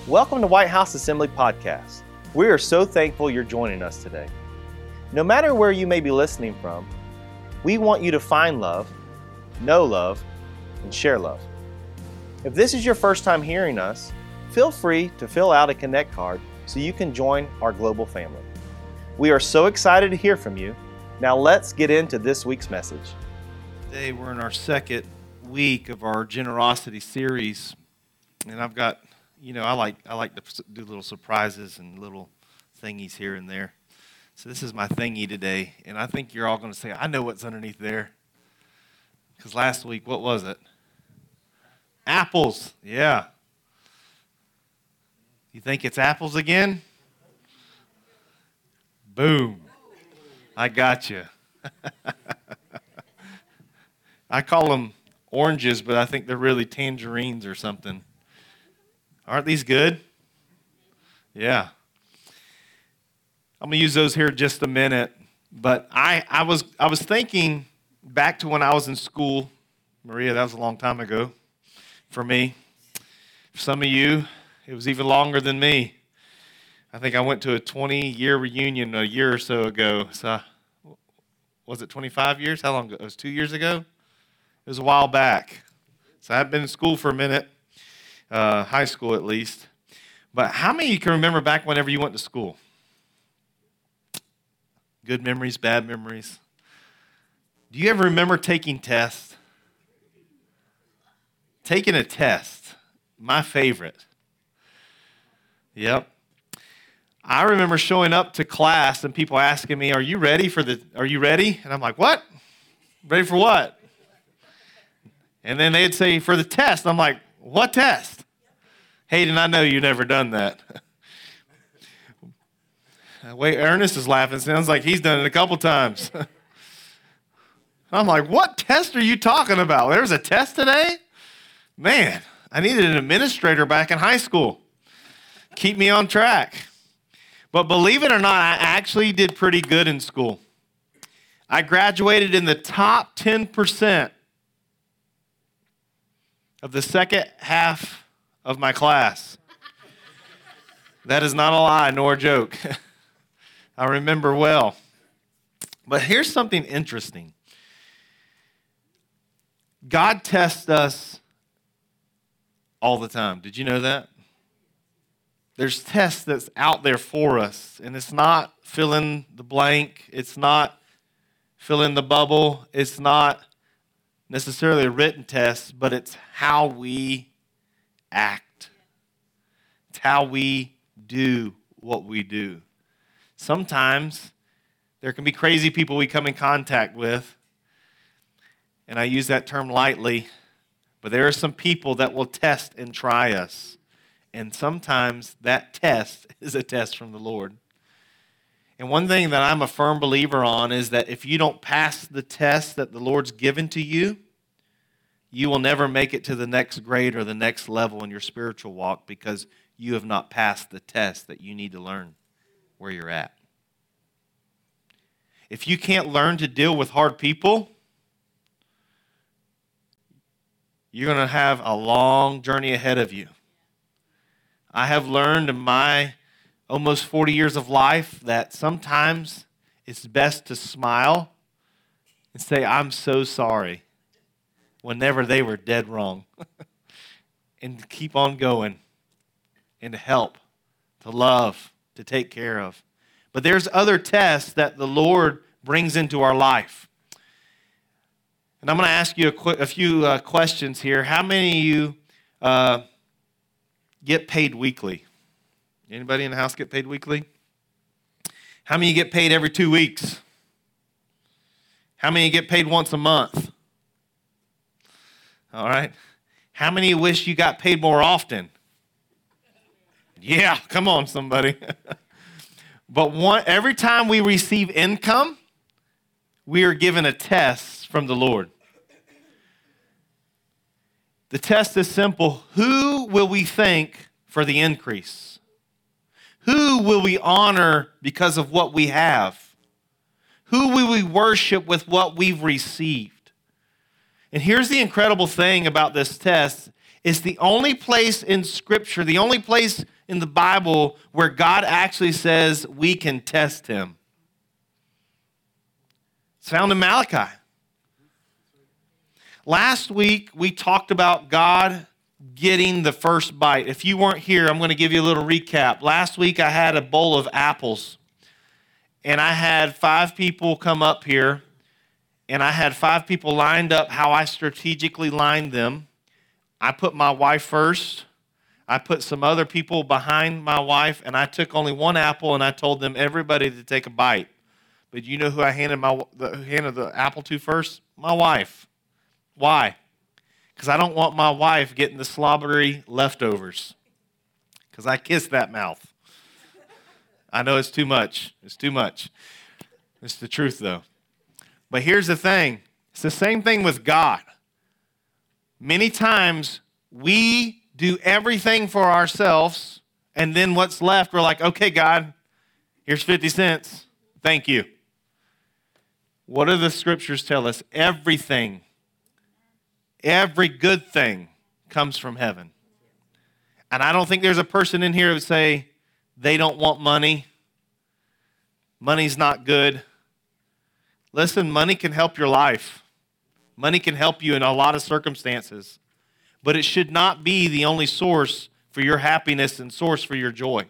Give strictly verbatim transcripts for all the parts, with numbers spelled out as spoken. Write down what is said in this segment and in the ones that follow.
Welcome to White House Assembly Podcast. We are so thankful you're joining us today. No matter where you may be listening from, we want you to find love, know love, and share love. If this is your first time hearing us, feel free to fill out a Connect card so you can join our global family. We are so excited to hear from you. Now let's get into this week's message. Today we're in our second week of our generosity series, and I've got, you know, I like I like to do little surprises and little thingies here and there. So this is my thingy today, and I think you're all going to say, I know what's underneath there. Because last week, what was it? Apples, yeah. You think it's apples again? Boom. I got you. I call them oranges, but I think they're really tangerines or something. Aren't these good? Yeah. I'm going to use those here in just a minute, but I, I was I was thinking back to when I was in school. Maria, that was a long time ago for me. For some of you, it was even longer than me. I think I went to a twenty-year reunion a year or so ago. So, was it twenty-five years? How long ago? It was two years ago? It was a while back. So I've been in school for a minute, uh, high school at least. But how many of you can remember back whenever you went to school? Good memories, bad memories. Do you ever remember taking tests? Taking a test, my favorite. Yep. I remember showing up to class and people asking me, "Are you ready for the? Are you ready?" And I'm like, "What? Ready for what?" And then they'd say, "For the test." I'm like, "What test?" Hayden, I know you've never done that. Wait, Ernest is laughing. Sounds like he's done it a couple times. I'm like, what test are you talking about? There was a test today? Man, I needed an administrator back in high school. Keep me on track. But believe it or not, I actually did pretty good in school. I graduated in the top ten percent of the second half of my class. That is not a lie nor a joke. I remember well. But here's something interesting. God tests us all the time. Did you know that? There's tests that's out there for us, and it's not fill in the blank. It's not fill in the bubble. It's not necessarily a written test, but it's how we act. It's how we do what we do. Sometimes there can be crazy people we come in contact with, and I use that term lightly, but there are some people that will test and try us, and sometimes that test is a test from the Lord. And one thing that I'm a firm believer on is that if you don't pass the test that the Lord's given to you, you will never make it to the next grade or the next level in your spiritual walk because you have not passed the test that you need to learn where you're at. If you can't learn to deal with hard people, you're going to have a long journey ahead of you. I have learned in my almost forty years of life that sometimes it's best to smile and say, "I'm so sorry," whenever they were dead wrong, and keep on going, and to help, to love, to take care of. But there's other tests that the Lord brings into our life. And I'm going to ask you a, qu- a few uh, questions here. How many of you uh, get paid weekly? Anybody in the house get paid weekly? How many of you get paid every two weeks? How many of you get paid once a month? All right. How many of you wish you got paid more often? Yeah, come on, somebody. But one, every time we receive income, we are given a test from the Lord. The test is simple. Who will we thank for the increase? Who will we honor because of what we have? Who will we worship with what we've received? And here's the incredible thing about this test It's the only place in Scripture, the only place in the Bible where God actually says we can test him. It's found in Malachi. Last week, we talked about God getting the first bite. If you weren't here, I'm going to give you a little recap. Last week, I had a bowl of apples, and I had five people come up here, and I had five people lined up how I strategically lined them. I put my wife first. I put some other people behind my wife, and I took only one apple, and I told them, everybody, to take a bite. But you know who I handed, my, the, handed the apple to first? My wife. Why? Because I don't want my wife getting the slobbery leftovers. Because I kissed that mouth. I know it's too much. It's too much. It's the truth, though. But here's the thing. It's the same thing with God. Many times we do everything for ourselves, and then what's left, we're like, okay, God, here's fifty cents. Thank you. What do the scriptures tell us? Everything, every good thing comes from heaven. And I don't think there's a person in here who would say they don't want money. Money's not good. Listen, money can help your life. Money can help you in a lot of circumstances. But it should not be the only source for your happiness and source for your joy.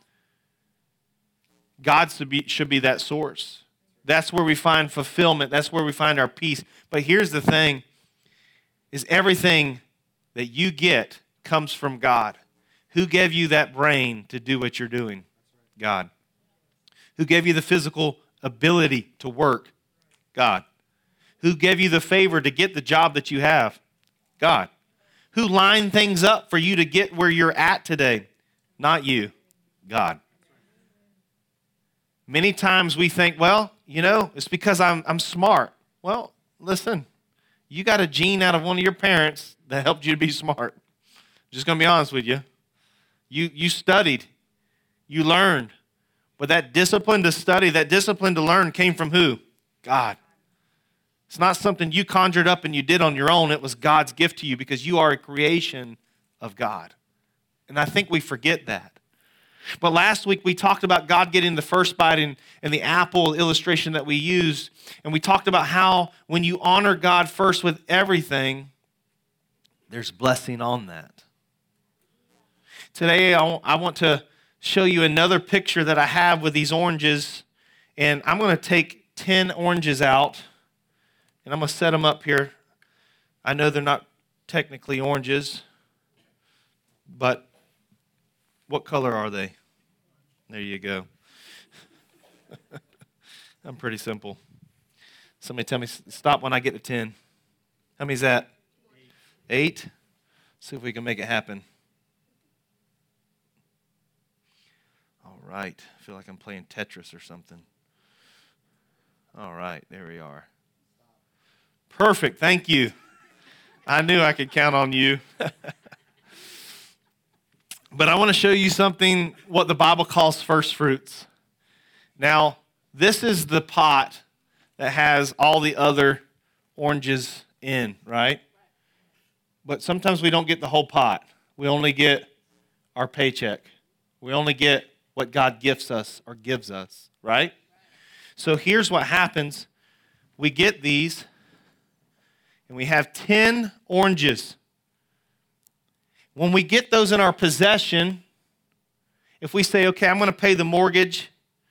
God should be, should be that source. That's where we find fulfillment. That's where we find our peace. But here's the thing, is everything that you get comes from God. Who gave you that brain to do what you're doing? God. Who gave you the physical ability to work? God. Who gave you the favor to get the job that you have? God. Who lined things up for you to get where you're at today? Not you, God. Many times we think, well, you know, it's because I'm I'm smart. Well, listen, you got a gene out of one of your parents that helped you to be smart. Just going to be honest with you. You you studied. You learned. But that discipline to study, that discipline to learn came from who? God. It's not something you conjured up and you did on your own. It was God's gift to you because you are a creation of God. And I think we forget that. But last week we talked about God getting the first bite in, in the apple illustration that we used. And we talked about how when you honor God first with everything, there's blessing on that. Today I want to show you another picture that I have with these oranges. And I'm going to take ten oranges out. And I'm going to set them up here. I know they're not technically oranges, but what color are they? There you go. I'm pretty simple. Somebody tell me, stop when I get to ten. How many is that? Eight? Eight? See if we can make it happen. All right. I feel like I'm playing Tetris or something. All right. There we are. Perfect. Thank you. I knew I could count on you. But I want to show you something, what the Bible calls first fruits. Now, this is the pot that has all the other oranges in, right? But sometimes we don't get the whole pot. We only get our paycheck. We only get what God gifts us or gives us, right? So here's what happens. We get these, and we have ten oranges. When we get those in our possession, if we say, okay, I'm going to pay the mortgage,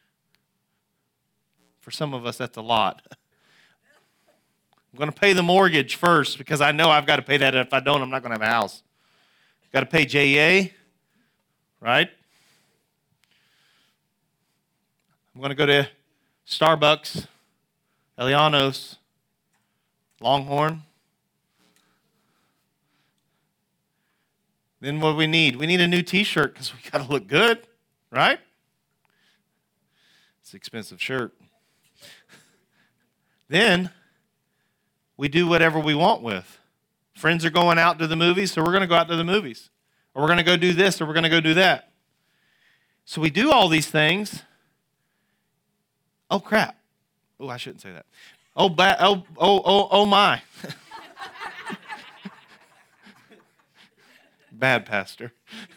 for some of us that's a lot. I'm going to pay the mortgage first because I know I've got to pay that. If I don't, I'm not going to have a house. Got to pay J E A, right? I'm going to go to Starbucks, Elianos, Longhorn. Then what do we need? We need a new t-shirt because we got to look good, right? It's an expensive shirt. Then we do whatever we want with. Friends are going out to the movies, so we're going to go out to the movies. Or we're going to go do this, or we're going to go do that. So we do all these things. Oh, crap. Oh, I shouldn't say that. Oh, ba- oh, oh, oh, oh my. bad, Pastor.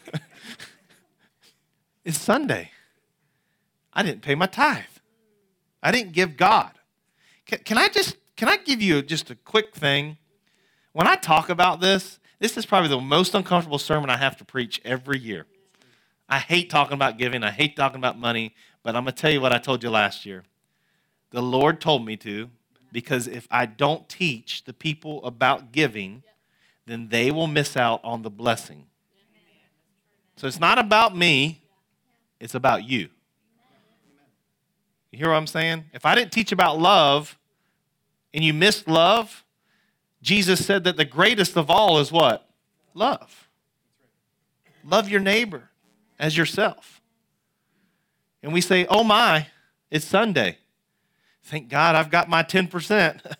It's Sunday. I didn't pay my tithe. I didn't give God. Can, can I just can I give you just a quick thing? When I talk about this, this is probably the most uncomfortable sermon I have to preach every year. I hate talking about giving. I hate talking about money. But I'm going to tell you what I told you last year. The Lord told me to, because if I don't teach the people about giving, then they will miss out on the blessing. So it's not about me. It's about you. You hear what I'm saying? If I didn't teach about love and you missed love, Jesus said that the greatest of all is what? Love. Love your neighbor as yourself. And we say, oh my, it's Sunday. Thank God I've got my ten percent. Let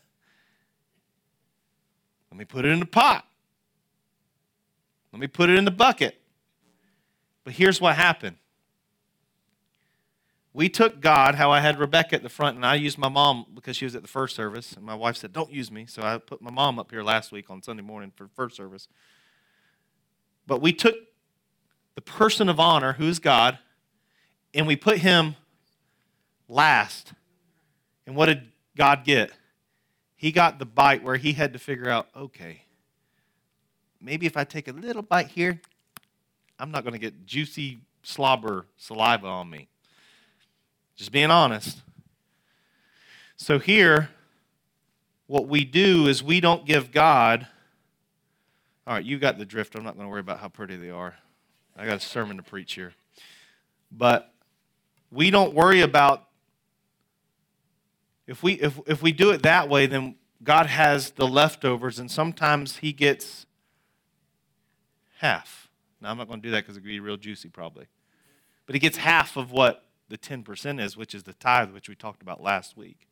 me put it in the pot. Let me put it in the bucket. But here's what happened. We took God, how I had Rebecca at the front, and I used my mom because she was at the first service. And my wife said, don't use me. So I put my mom up here last week on Sunday morning for first service. But we took the person of honor, who is God, and we put him last. And what did God get? He got the bite where he had to figure out, okay, maybe if I take a little bite here, I'm not going to get juicy slobber saliva on me. Just being honest. So here, what we do is we don't give God, all right, you got the drift. I'm not going to worry about how pretty they are. I got a sermon to preach here. But we don't worry about, if we if if we do it that way, then God has the leftovers, and sometimes he gets half. Now, I'm not going to do that because it would be real juicy probably. But he gets half of what the ten percent is, which is the tithe, which we talked about last week.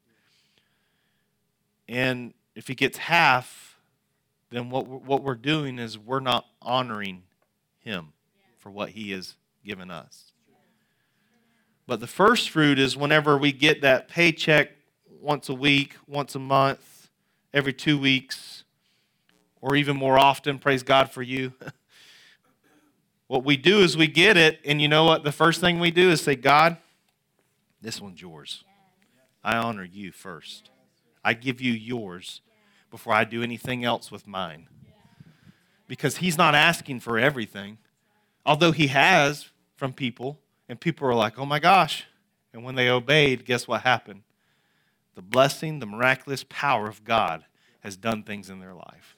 And if he gets half, then what we're, what we're doing is we're not honoring him for what he has given us. But the first fruit is whenever we get that paycheck once a week, once a month, every two weeks, or even more often, praise God for you. What we do is we get it, and you know what? The first thing we do is say, God, this one's yours. I honor you first. I give you yours before I do anything else with mine. Because he's not asking for everything, although he has from people, and people are like, oh my gosh. And when they obeyed, guess what happened? The blessing, the miraculous power of God has done things in their life.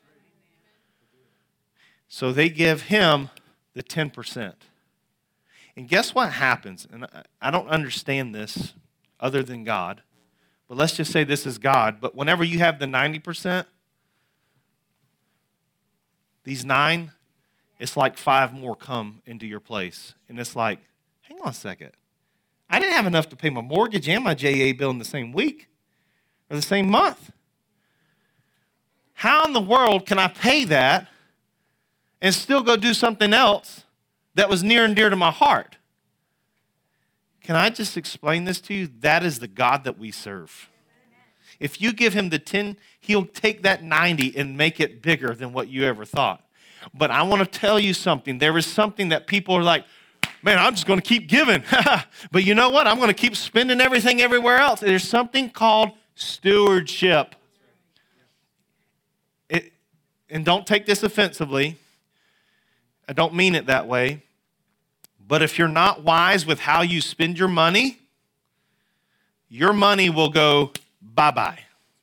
So they give him the ten percent. And guess what happens? And I don't understand this other than God. But let's just say this is God. But whenever you have the ninety percent, these nine, it's like five more come into your place. And it's like, hang on a second. I didn't have enough to pay my mortgage and my J A bill in the same week or the same month. How in the world can I pay that and still go do something else that was near and dear to my heart? Can I just explain this to you? That is the God that we serve. If you give him the ten, he'll take that ninety and make it bigger than what you ever thought. But I want to tell you something. There is something that people are like, man, I'm just going to keep giving. But you know what? I'm going to keep spending everything everywhere else. There's something called stewardship. It, and don't take this offensively. I don't mean it that way. But if you're not wise with how you spend your money, your money will go bye-bye.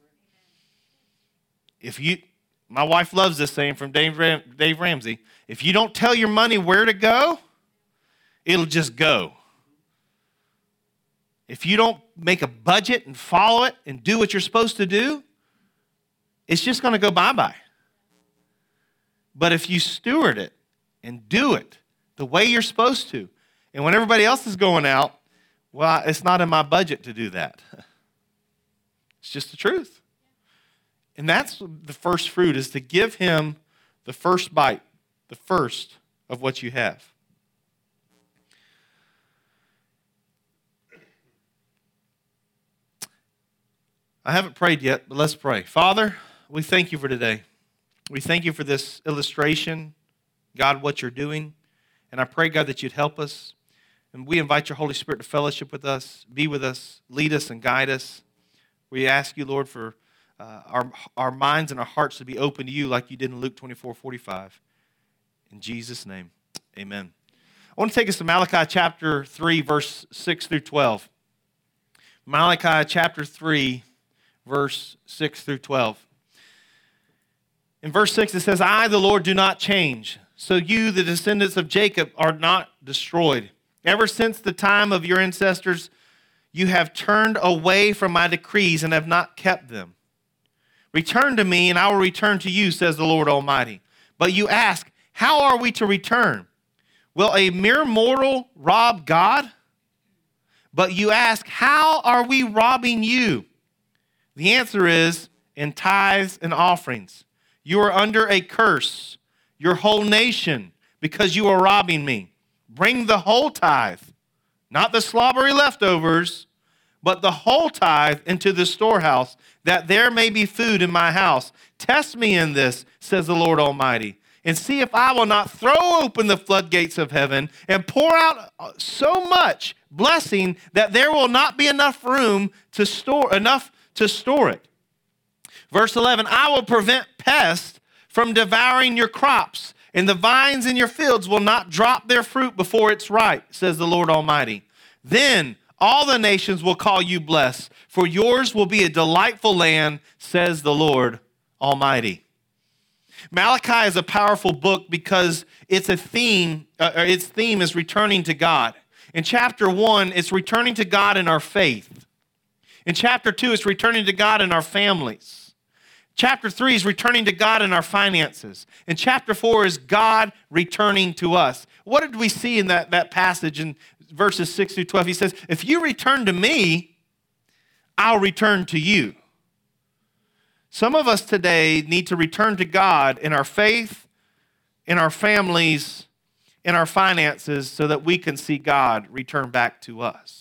If you, my wife loves this saying from Dave, Ram, Dave Ramsey, if you don't tell your money where to go, it'll just go. If you don't make a budget and follow it and do what you're supposed to do, it's just going to go bye-bye. But if you steward it and do it the way you're supposed to, and when everybody else is going out, well, it's not in my budget to do that. It's just the truth. And that's the first fruit, is to give him the first bite, the first of what you have. I haven't prayed yet, but let's pray. Father, we thank you for today. We thank you for this illustration God, what you're doing. And I pray, God, that you'd help us. And we invite your Holy Spirit to fellowship with us, be with us, lead us, and guide us. We ask you, Lord, for uh, our, our minds and our hearts to be open to you like you did in Luke twenty-four forty-five. In Jesus' name, amen. I want to take us to Malachi chapter three, verse six through twelve. Malachi chapter three, verse six through twelve. In verse six, it says, I, the Lord, do not change. So you, the descendants of Jacob, are not destroyed. Ever since the time of your ancestors, you have turned away from my decrees and have not kept them. Return to me, and I will return to you, says the Lord Almighty. But you ask, how are we to return? Will a mere mortal rob God? But you ask, how are we robbing you? The answer is, in tithes and offerings. You are under a curse, your whole nation, because you are robbing me. Bring the whole tithe, not the slobbery leftovers, but the whole tithe into the storehouse, that there may be food in my house. Test me in this, says the Lord Almighty, and see if I will not throw open the floodgates of heaven and pour out so much blessing that there will not be enough room to store enough to store it. Verse eleven, I will prevent pests from devouring your crops, and the vines in your fields will not drop their fruit before it's ripe, says the Lord Almighty. Then all the nations will call you blessed, for yours will be a delightful land, says the Lord Almighty. Malachi is a powerful book because it's a theme, uh, its theme is returning to God. In chapter one, it's returning to God in our faith. In chapter two, it's returning to God in our families. Chapter three is returning to God in our finances. And chapter four is God returning to us. What did we see in that, that passage in verses six through twelve? He says, if you return to me, I'll return to you. Some of us today need to return to God in our faith, in our families, in our finances, so that we can see God return back to us.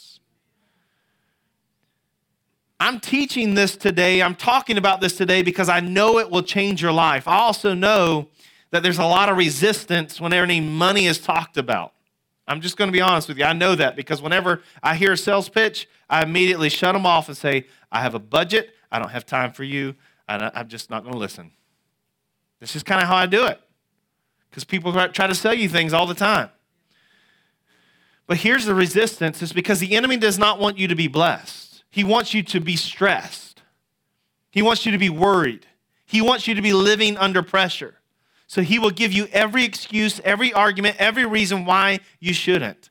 I'm teaching this today, I'm talking about this today because I know it will change your life. I also know that there's a lot of resistance whenever any money is talked about. I'm just going to be honest with you. I know that because whenever I hear a sales pitch, I immediately shut them off and say, I have a budget, I don't have time for you, I'm just not going to listen. This is kind of how I do it because people try to sell you things all the time. But here's the resistance. It's because the enemy does not want you to be blessed. He wants you to be stressed. He wants you to be worried. He wants you to be living under pressure. So he will give you every excuse, every argument, every reason why you shouldn't.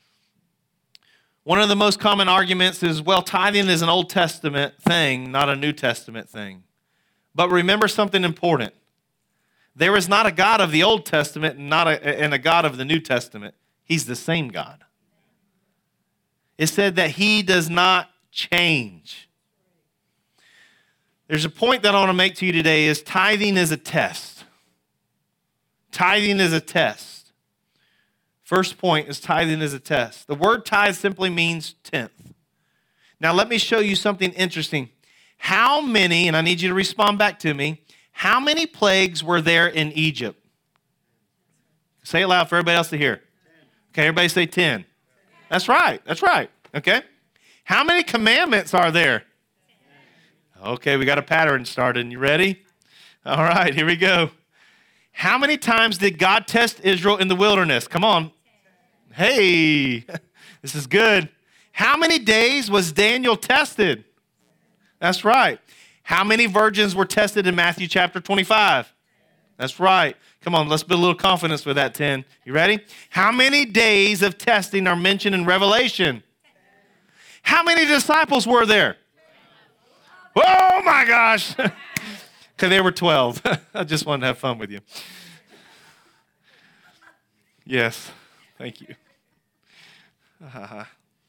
One of the most common arguments is, well, tithing is an Old Testament thing, not a New Testament thing. But remember something important. There is not a God of the Old Testament and, not a, and a God of the New Testament. He's the same God. It said that he does not change. There's a point that I want to make to you today is tithing is a test. Tithing is a test. First point is tithing is a test. The word tithe simply means tenth. Now let me show you something interesting. How many, and I need you to respond back to me, how many plagues were there in Egypt? Say it loud for everybody else to hear. Okay, everybody say ten. That's right, that's right, okay? How many commandments are there? Okay, we got a pattern started. You ready? All right, here we go. How many times did God test Israel in the wilderness? Come on. Hey, this is good. How many days was Daniel tested? That's right. How many virgins were tested in Matthew chapter twenty-five? That's right. Come on, let's build a little confidence with that ten. You ready? How many days of testing are mentioned in Revelation? How many disciples were there? Oh my gosh. Okay, there were twelve. I just wanted to have fun with you. Yes, thank you. Uh,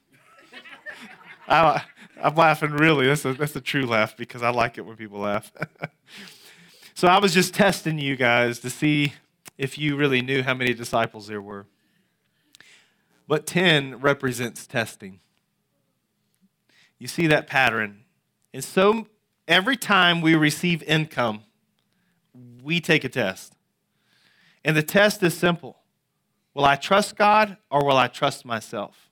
I, I'm laughing really. That's a, that's a true laugh because I like it when people laugh. So I was just testing you guys to see if you really knew how many disciples there were. But ten represents testing. You see that pattern. And so every time we receive income, we take a test. And the test is simple. Will I trust God or will I trust myself?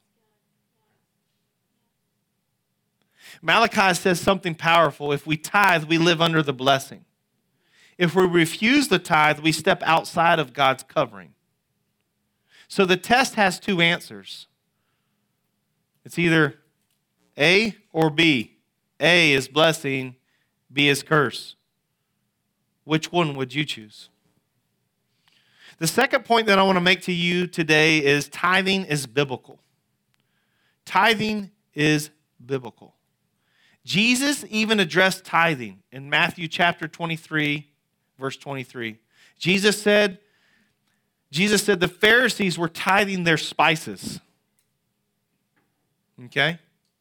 Malachi says something powerful. If we tithe, we live under the blessing. If we refuse the tithe, we step outside of God's covering. So the test has two answers. It's either A or B. A is blessing, B is curse. Which one would you choose? The second point that I want to make to you today is tithing is biblical. Tithing is biblical. Jesus even addressed tithing in Matthew chapter twenty-three, verse twenty-three. Jesus said, Jesus said the Pharisees were tithing their spices. Okay?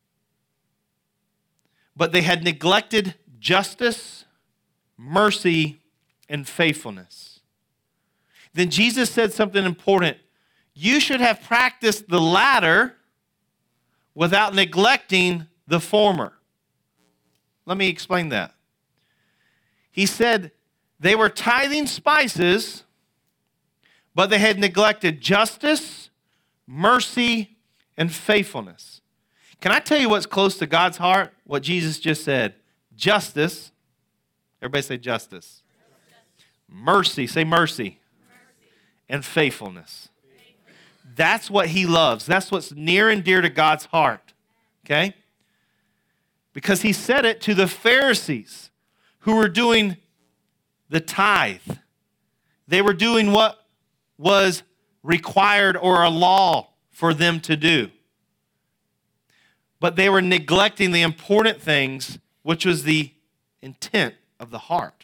But they had neglected justice, mercy, and faithfulness. Then Jesus said something important. You should have practiced the latter without neglecting the former. Let me explain that. He said they were tithing spices, but they had neglected justice, mercy, and faithfulness. Can I tell you what's close to God's heart? What Jesus just said. Justice. Everybody say justice. Mercy. Say mercy. And faithfulness. That's what he loves. That's what's near and dear to God's heart. Okay? Because he said it to the Pharisees who were doing the tithe. They were doing what was required or a law for them to do. But they were neglecting the important things, which was the intent of the heart.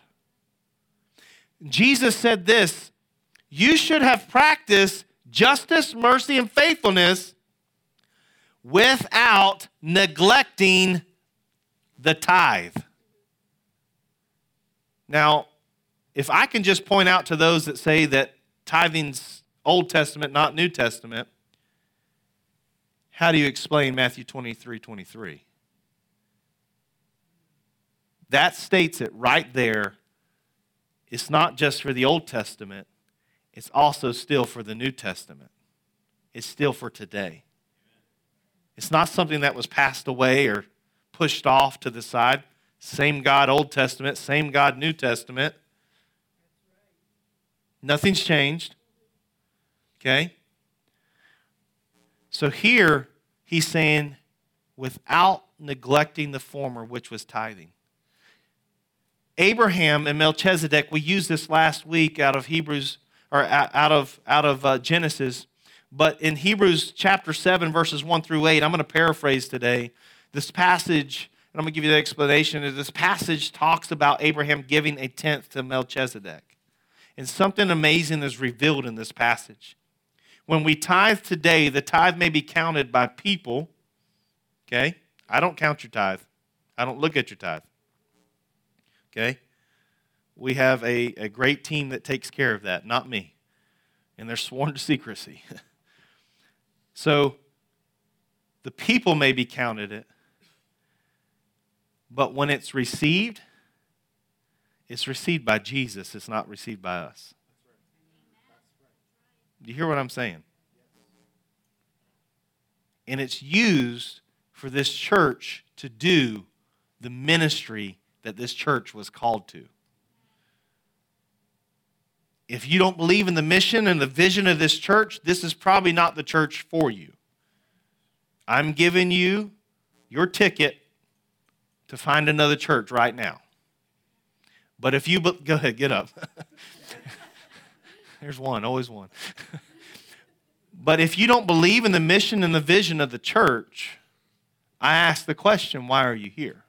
Jesus said this, you should have practiced justice, mercy, and faithfulness without neglecting the tithe. Now, if I can just point out to those that say that tithing's Old Testament, not New Testament, how do you explain Matthew twenty-three twenty-three? That states it right there. It's not just for the Old Testament. It's also still for the New Testament. It's still for today. It's not something that was passed away or pushed off to the side. Same God, Old Testament, same God, New Testament. Nothing's changed. Okay? So here, he's saying, without neglecting the former, which was tithing. Abraham and Melchizedek, we used this last week out of Hebrews, or out of, out of uh, Genesis. But in Hebrews chapter seven, verses one through eight, I'm going to paraphrase today. This passage, and I'm going to give you the explanation, is this passage talks about Abraham giving a tenth to Melchizedek. And something amazing is revealed in this passage. When we tithe today, the tithe may be counted by people. Okay? I don't count your tithe. I don't look at your tithe. Okay? We have a, a great team that takes care of that, not me. And they're sworn to secrecy. So, the people may be counted it, but when it's received, it's received by Jesus. It's not received by us. Do you hear what I'm saying? And it's used for this church to do the ministry that this church was called to. If you don't believe in the mission and the vision of this church, this is probably not the church for you. I'm giving you your ticket to find another church right now. But if you, go ahead, get up. There's one, always one. But if you don't believe in the mission and the vision of the church, I ask the question, why are you here?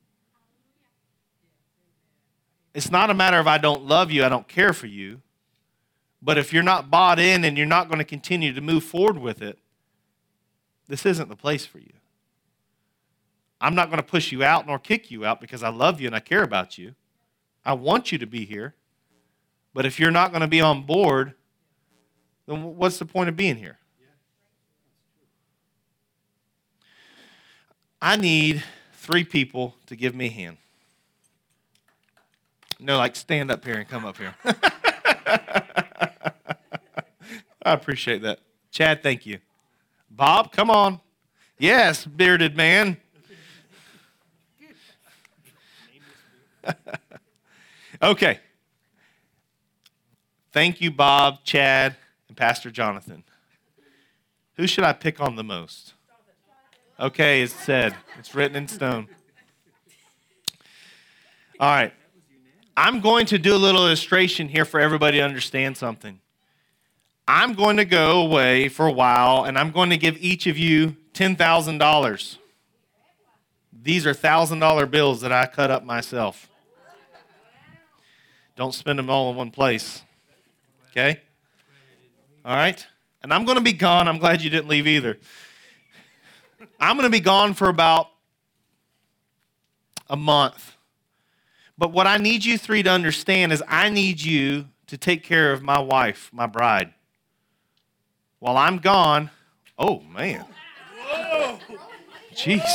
It's not a matter of I don't love you, I don't care for you. But if you're not bought in and you're not going to continue to move forward with it, this isn't the place for you. I'm not going to push you out nor kick you out because I love you and I care about you. I want you to be here. But if you're not going to be on board, then what's the point of being here? I need three people to give me a hand. No, like stand up here and come up here. I appreciate that. Chad, thank you. Bob, come on. Yes, bearded man. Okay. Thank you, Bob, Chad, and Pastor Jonathan. Who should I pick on the most? Okay, it's said. It's written in stone. All right. I'm going to do a little illustration here for everybody to understand something. I'm going to go away for a while, and I'm going to give each of you ten thousand dollars. These are one thousand dollar bills that I cut up myself. Don't spend them all in one place. Okay? All right? And I'm going to be gone. I'm glad you didn't leave either. I'm going to be gone for about a month. But what I need you three to understand is I need you to take care of my wife, my bride. While I'm gone, oh, man. Jeez.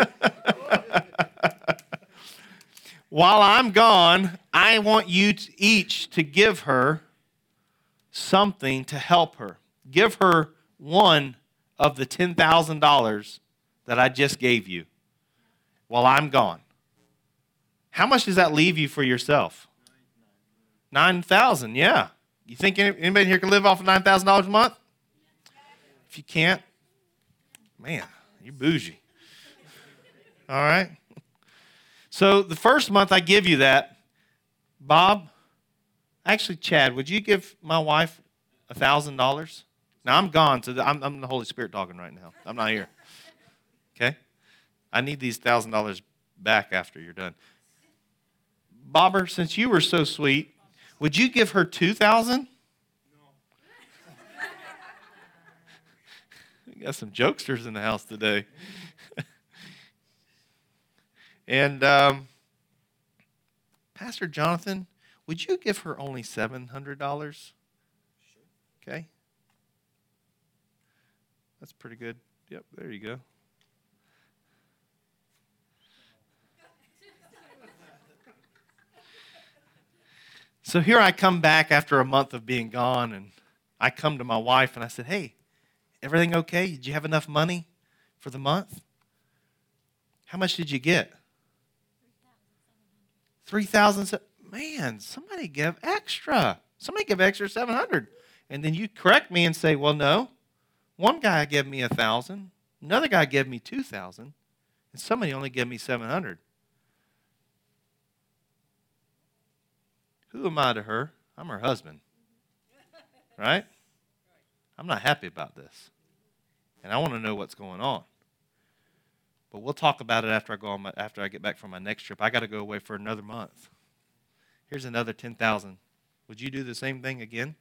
While I'm gone, I want you to each to give her something to help her. Give her one of the ten thousand dollars that I just gave you while I'm gone. How much does that leave you for yourself? nine thousand dollars, yeah. You think anybody here can live off of nine thousand dollars a month? If you can't, man, you're bougie. All right? So the first month I give you that, Bob, actually, Chad, would you give my wife one thousand dollars? Now, I'm gone, so I'm, I'm the Holy Spirit talking right now. I'm not here. Okay? I need these one thousand dollars back after you're done. Bobber, since you were so sweet, would you give her two thousand dollars? We got some jokesters in the house today. And um, Pastor Jonathan, would you give her only seven hundred dollars? Sure. Okay. That's pretty good. Yep, there you go. So here I come back after a month of being gone, and I come to my wife and I said, hey, everything okay? Did you have enough money for the month? How much did you get? three thousand seven hundred dollars. Man, somebody give extra. Somebody give extra seven hundred dollars. And then you correct me and say, well, no. One guy gave me one thousand dollars. Another guy gave me two thousand dollars. And somebody only gave me seven hundred dollars. Who am I to her? I'm her husband. Right? I'm not happy about this. And I want to know what's going on. But we'll talk about it after I go on my, after I get back from my next trip. I got to go away for another month. Here's another ten thousand dollars. Would you do the same thing again?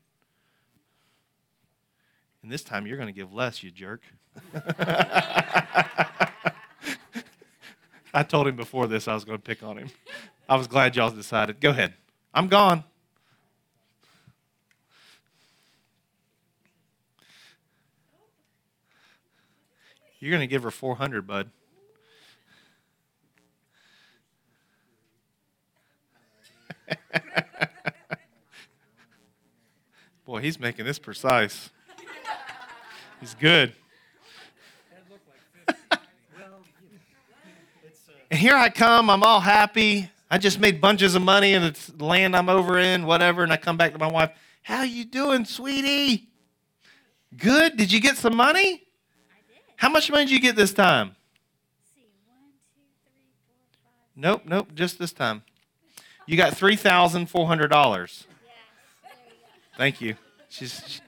And this time you're going to give less, you jerk. I told him before this I was going to pick on him. I was glad y'all decided. Go ahead. I'm gone. You're going to give her four hundred dollars, bud. Boy, he's making this precise. He's good. And here I come. I'm all happy. I just made bunches of money in the land I'm over in, whatever, and I come back to my wife. How you doing, sweetie? Good? Did you get some money? I did. How much money did you get this time? Let's see, one, two, three, four, five. Nope, nope, just this time. You got three thousand four hundred dollars. Yes, there you go. Thank you. She's, she,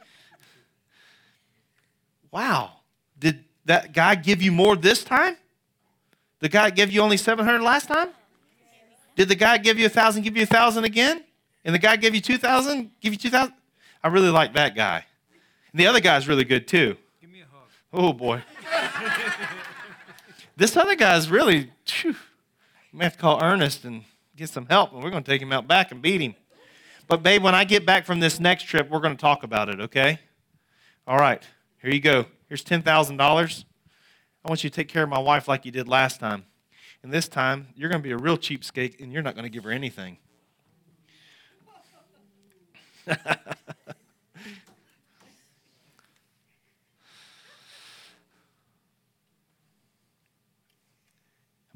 wow. Did that guy give you more this time? The guy gave you only seven hundred dollars last time? Did the guy give you one thousand dollars, give you one thousand dollars again? And the guy gave you two thousand dollars, give you two thousand dollars? I really like that guy. And the other guy's really good too. Give me a hug. Oh, boy. This other guy's really, phew, we may have to call Ernest and get some help, and we're going to take him out back and beat him. But, babe, when I get back from this next trip, we're going to talk about it, okay? All right, here you go. Here's ten thousand dollars. I want you to take care of my wife like you did last time. And this time, you're going to be a real cheapskate, and you're not going to give her anything.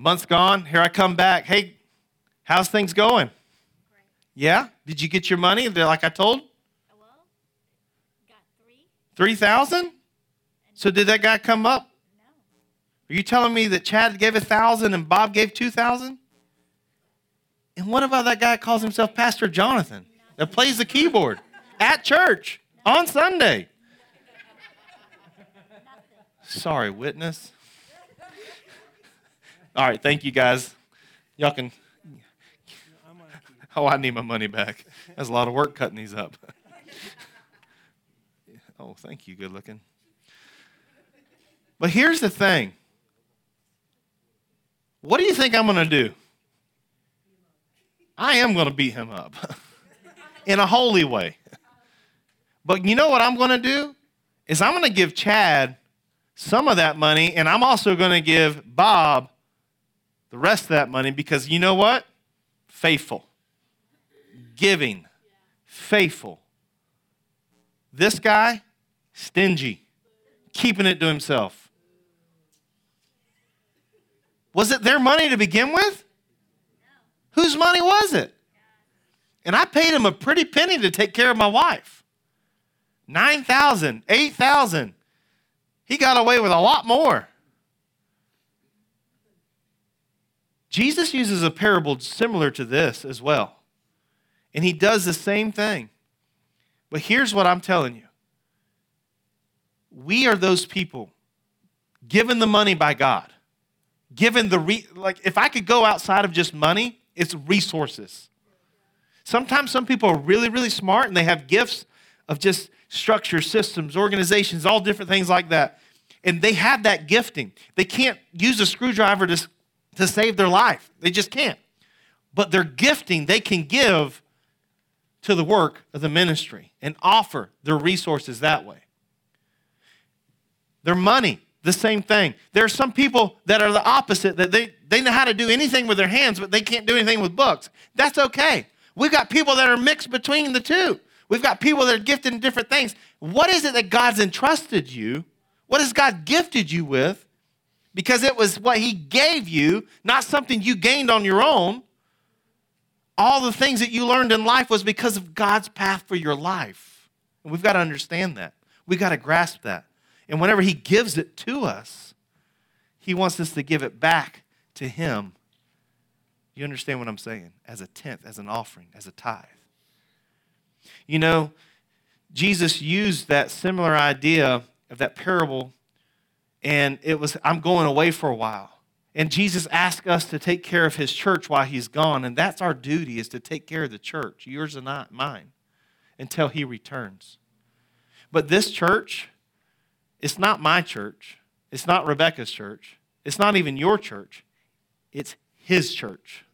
Month's gone. Here I come back. Hey, how's things going? Great. Yeah? Did you get your money like I told? Well, got three. three thousand? So did that guy come up? No. Are you telling me that Chad gave one thousand and Bob gave two thousand? And what about that guy that calls himself Pastor Jonathan that plays the keyboard at church on Sunday? Sorry, witness. All right, thank you guys. Y'all can. Oh, I need my money back. That's a lot of work cutting these up. Oh, thank you, good looking. But here's the thing. What do you think I'm going to do? I am going to beat him up in a holy way. But you know what I'm going to do? Is I'm going to give Chad some of that money, and I'm also going to give Bob the rest of that money because you know what? Faithful. Giving. Faithful. This guy, stingy. Keeping it to himself. Was it their money to begin with? Whose money was it? And I paid him a pretty penny to take care of my wife. nine thousand dollars, eight thousand dollars. He got away with a lot more. Jesus uses a parable similar to this as well. And he does the same thing. But here's what I'm telling you. We are those people given the money by God. Given the, re- like if I could go outside of just money, it's resources. Sometimes some people are really, really smart and they have gifts of just structure, systems, organizations, all different things like that. And they have that gifting. They can't use a screwdriver to, to save their life. They just can't. But their gifting, they can give to the work of the ministry and offer their resources that way. Their money, the same thing. There are some people that are the opposite, that they, they know how to do anything with their hands, but they can't do anything with books. That's okay. We've got people that are mixed between the two. We've got people that are gifted in different things. What is it that God's entrusted you? What has God gifted you with? Because it was what he gave you, not something you gained on your own. All the things that you learned in life was because of God's path for your life. And we've got to understand that. We've got to grasp that. And whenever he gives it to us, he wants us to give it back to him. You understand what I'm saying? As a tenth, as an offering, as a tithe. You know, Jesus used that similar idea of that parable, and it was, I'm going away for a while. And Jesus asked us to take care of his church while he's gone, and that's our duty, is to take care of the church, yours and not mine, until he returns. But this church, it's not my church. It's not Rebecca's church. It's not even your church. It's his church.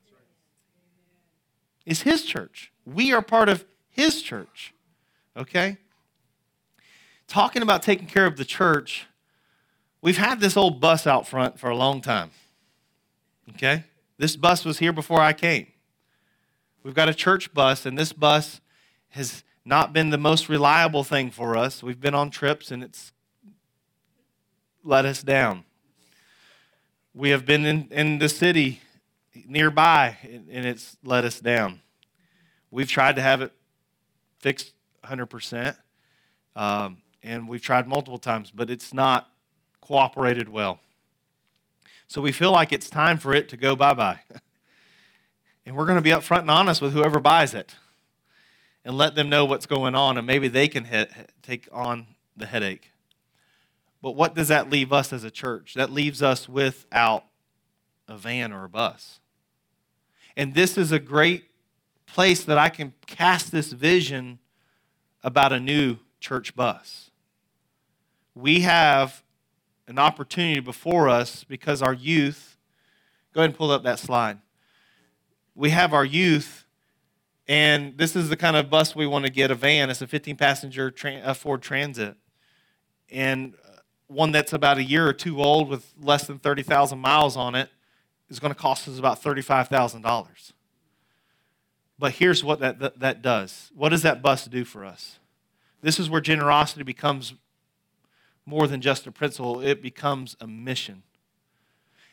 It's his church. We are part of his church. Okay? Talking about taking care of the church, we've had this old bus out front for a long time. Okay? This bus was here before I came. We've got a church bus, and this bus has not been the most reliable thing for us. We've been on trips, and it's let us down. We have been in, in the city nearby, and it's let us down. We've tried to have it fixed one hundred percent, um, and we've tried multiple times, but it's not cooperated well. So we feel like it's time for it to go bye-bye. And we're going to be upfront and honest with whoever buys it and let them know what's going on, and maybe they can hit, take on the headache. But what does that leave us as a church? That leaves us without a van or a bus. And this is a great place that I can cast this vision about a new church bus. We have an opportunity before us because our youth, go ahead and pull up that slide. We have our youth, and this is the kind of bus we want to get, a van. It's a fifteen passenger tra- Ford Transit. And one that's about a year or two old with less than thirty thousand miles on it is going to cost us about thirty-five thousand dollars. But here's what that, that, that does. What does that bus do for us? This is where generosity becomes more than just a principle. It becomes a mission.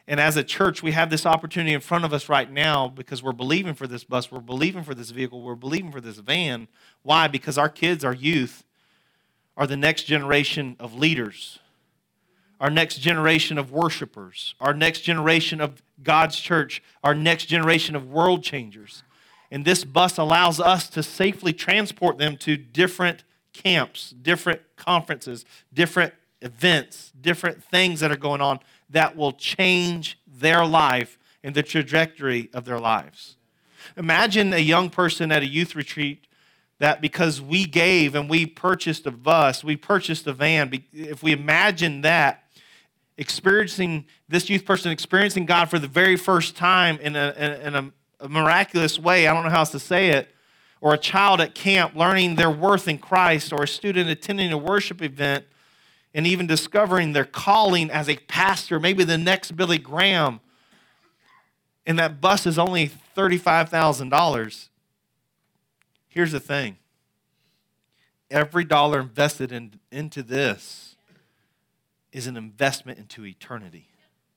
And as a church, we have this opportunity in front of us right now because we're believing for this bus, we're believing for this vehicle, we're believing for this van. Why? Because our kids, our youth, are the next generation of leaders, our next generation of worshipers, our next generation of God's church, our next generation of world changers. And this bus allows us to safely transport them to different camps, different conferences, different events, different things that are going on that will change their life and the trajectory of their lives. Imagine a young person at a youth retreat that because we gave and we purchased a bus, we purchased a van. If we imagine that, experiencing this youth person experiencing God for the very first time in a, in a, a miraculous way, I don't know how else to say it, or a child at camp learning their worth in Christ, or a student attending a worship event and even discovering their calling as a pastor, maybe the next Billy Graham, and that bus is only thirty-five thousand dollars. Here's the thing. Every dollar invested in, into this is an investment into eternity.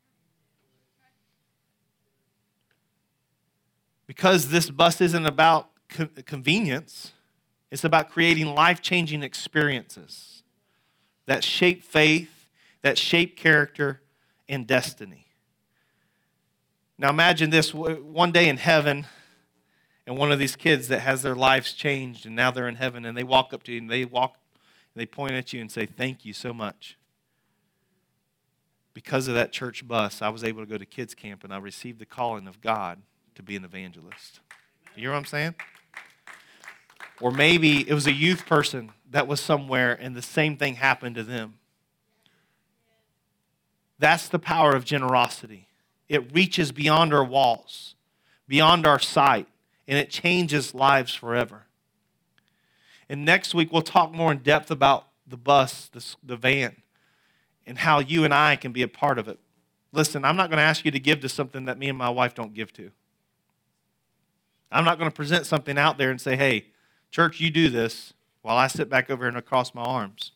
Because this bus isn't about co- convenience, it's about creating life-changing experiences that shape faith, that shape character and destiny. Now imagine this, one day in heaven, and one of these kids that has their lives changed, and now they're in heaven, and they walk up to you, and they walk, and they point at you and say, "Thank you so much. Because of that church bus, I was able to go to kids camp, and I received the calling of God to be an evangelist." You hear what I'm saying? Or maybe it was a youth person that was somewhere and the same thing happened to them. That's the power of generosity. It reaches beyond our walls, beyond our sight, and it changes lives forever. And next week, we'll talk more in depth about the bus, the, the van, and how you and I can be a part of it. Listen, I'm not going to ask you to give to something that me and my wife don't give to. I'm not going to present something out there and say, "Hey, church, you do this," while I sit back over here and across my arms.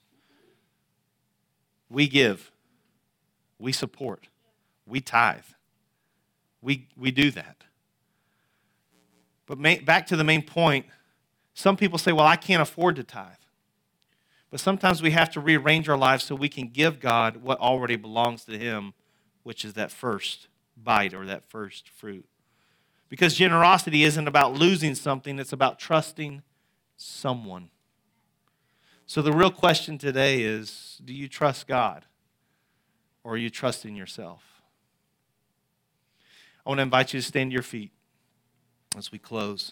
We give. We support. We tithe. We, we do that. But main, back to the main point, some people say, "Well, I can't afford to tithe." But sometimes we have to rearrange our lives so we can give God what already belongs to Him, which is that first bite or that first fruit. Because generosity isn't about losing something, it's about trusting someone. So the real question today is, do you trust God or are you trusting yourself? I want to invite you to stand to your feet as we close.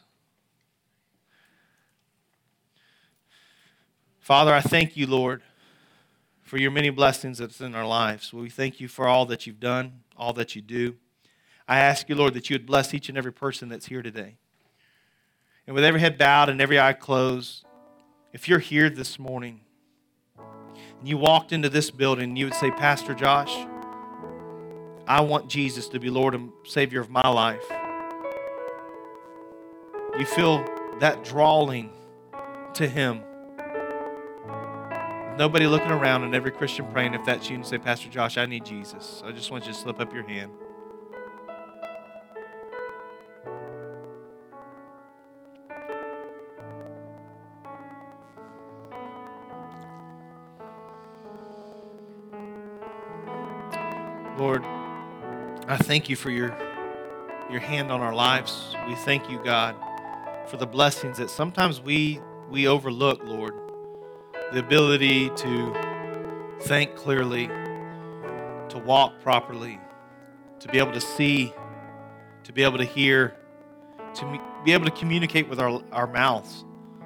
Father, I thank you, Lord, for your many blessings that's in our lives. We thank you for all that you've done, all that you do. I ask you, Lord, that you would bless each and every person that's here today. And with every head bowed and every eye closed, if you're here this morning and you walked into this building and you would say, "Pastor Josh, I want Jesus to be Lord and Savior of my life." You feel that drawing to Him. Nobody looking around and every Christian praying. If that's you, and say, "Pastor Josh, I need Jesus." I just want you to slip up your hand. Lord, I thank you for your, your hand on our lives. We thank you, God, for the blessings that sometimes we, we overlook, Lord. The ability to think clearly, to walk properly, to be able to see, to be able to hear, to be able to communicate with our, our mouths.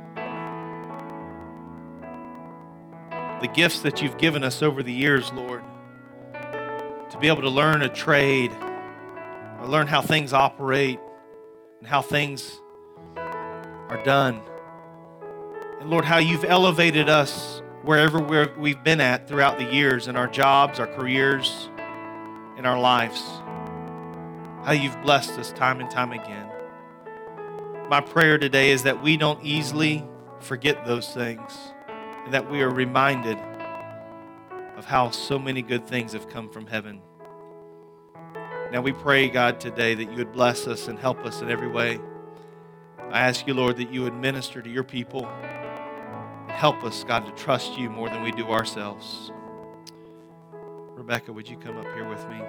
The gifts that you've given us over the years, Lord, to be able to learn a trade, or learn how things operate and how things are done. And Lord, how you've elevated us wherever we're, we've been at throughout the years in our jobs, our careers, in our lives. How you've blessed us time and time again. My prayer today is that we don't easily forget those things and that we are reminded of how so many good things have come from heaven. Now we pray, God, today that you would bless us and help us in every way. I ask you, Lord, that you would minister to your people. Help us, God, to trust you more than we do ourselves. Rebecca, would you come up here with me?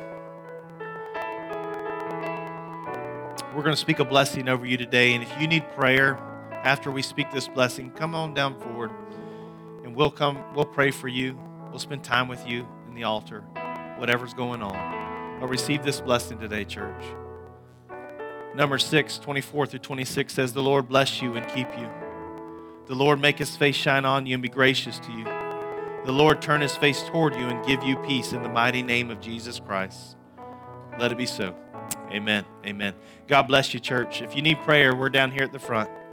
We're going to speak a blessing over you today, and if you need prayer after we speak this blessing, come on down forward, and we'll come. We'll pray for you. We'll spend time with you in the altar, whatever's going on. But receive this blessing today, church. Number six, twenty-four through twenty-six says, the Lord bless you and keep you. The Lord make his face shine on you and be gracious to you. The Lord turn his face toward you and give you peace in the mighty name of Jesus Christ. Let it be so. Amen. Amen. God bless you, church. If you need prayer, we're down here at the front.